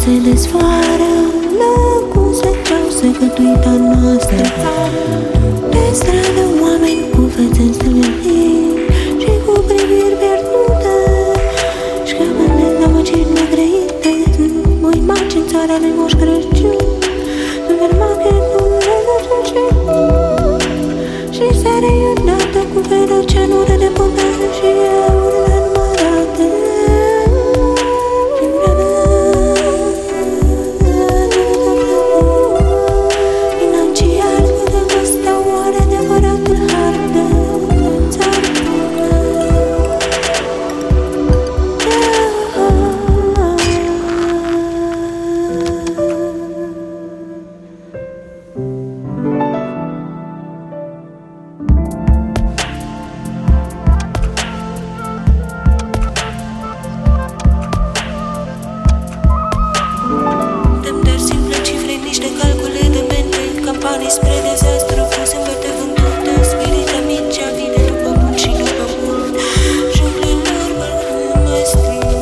se desfară, lăcul se ceau secătuita noastră. Pe stradă oameni cu fețe înstălăniri și cu priviri pierdute, și camerele dămăciri negrăite, o imagine în țara lui Moș Crăciun. Și sare iodată cu vedă cenură de povere și eurile numărate. Financiar câte vă stau oare adevăratul har de țară. Spre dezastru, fusem băte vântute, spirite mici, avide după bun și după mult, junglelor mai strâng.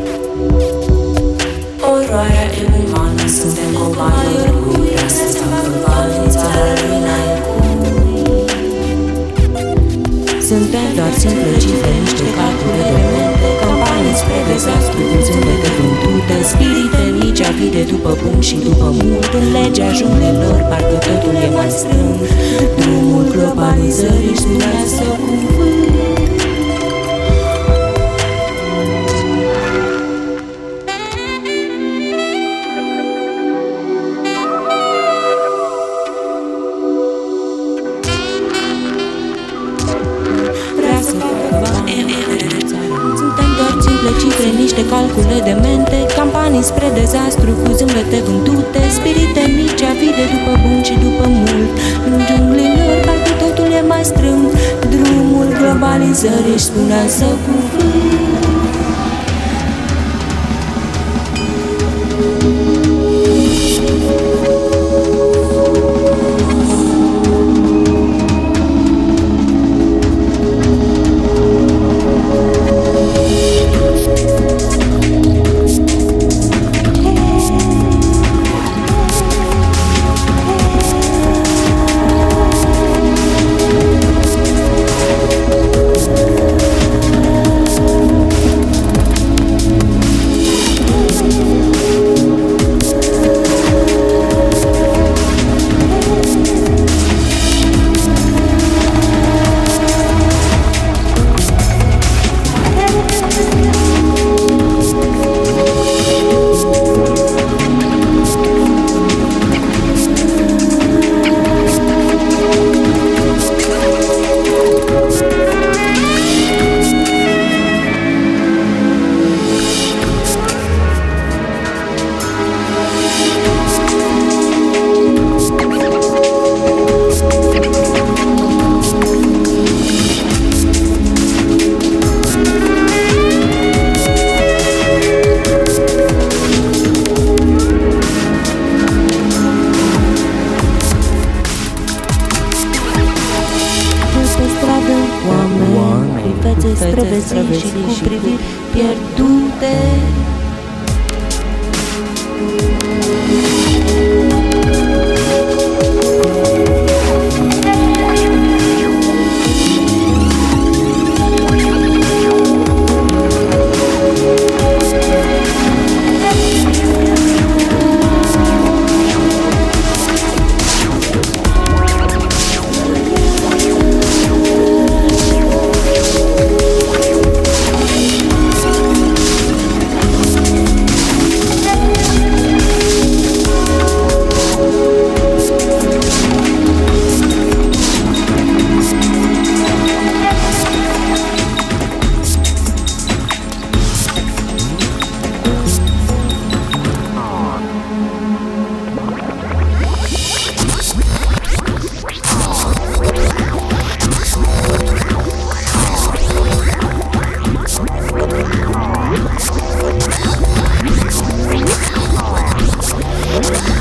Oroarea e umană, suntem copii oricui, astăzi am cârvan în țara lui n-ai cum. Suntem doar simple cifre, niște calcule de mente, campanii spre dezastru, cu zâmbete vântute, spirite mici, avide după bun și după mult, în legea junglelor, parcă totul e mai strâng. Drumul globalizării își mireasă cuvânt. Vrea să facă bani, suntem doar simple cifre, niște calcule de mente, campanii spre dezastru, cu zâmbete vântute, spirite mici, avide după bun și după mult, în junglelor parcă totul e mai strâmb. Drumul globalizării își spune să cuvânt. Oameni cu fețe străveții și cu priviri pierdute. Yeah.